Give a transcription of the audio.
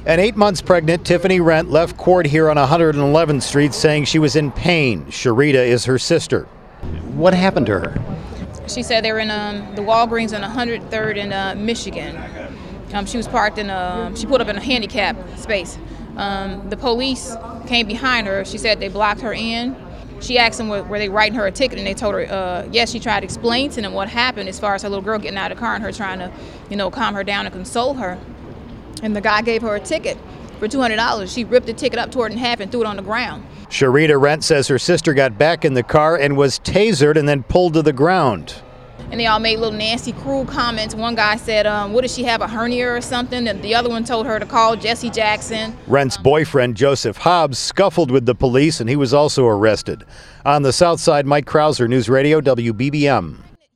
And 8 months pregnant, Tiffany Rent left court here on 111th Street saying she was in pain. Sharita is her sister. What happened to her? She said they were in the Walgreens on 103rd in Michigan. She was parked in she pulled up in a handicap space. The police came behind her. She said they blocked her in. She asked them were they writing her a ticket, and they told her yes. She tried to explain to them what happened as far as her little girl getting out of the car and her trying to, calm her down and console her. And the guy gave her a ticket for $200. She ripped the ticket up, tore it in half, and threw it on the ground. Sharita Rent says her sister got back in the car and was tasered and then pulled to the ground. And they all made little nasty, cruel comments. One guy said, what does she have, a hernia or something? And the other one told her to call Jesse Jackson. Rent's boyfriend, Joseph Hobbs, scuffled with the police, and he was also arrested. On the South Side, Mike Krauser, News Radio WBBM.